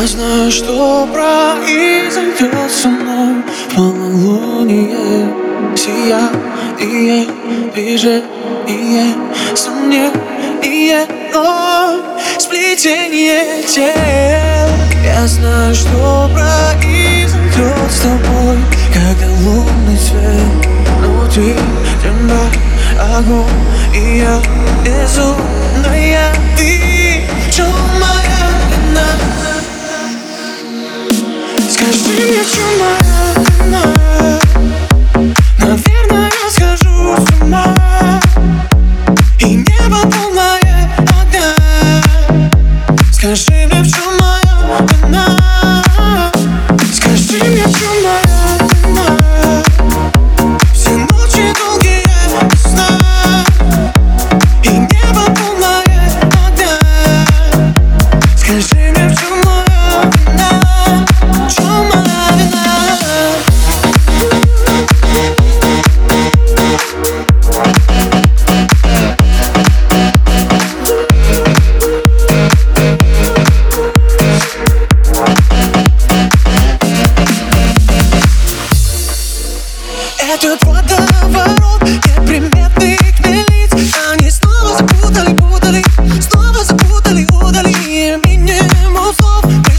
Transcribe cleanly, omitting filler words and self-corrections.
Я знаю, что произойдет со мной в полнолуние. Сияние, движение, сомнение, но сплетение тел. Я знаю, что произойдет с тобой, когда лунный свет внутри тебя, огонь, и я безумная. Ты в чем моя вина? Скажи мне, в чем моя вина? Наверное, я схожу с ума, и небо полное огня. Скажи мне, в чем моя вина? Скажи мне, в чем моя вина? Все ночи долгие без сна, и небо полное огня. Скажи мне, в чем моя вина? В чем моя вина? Этот водоворот неприметных милиц, они снова запутали, снова запутали, удали минимум слов.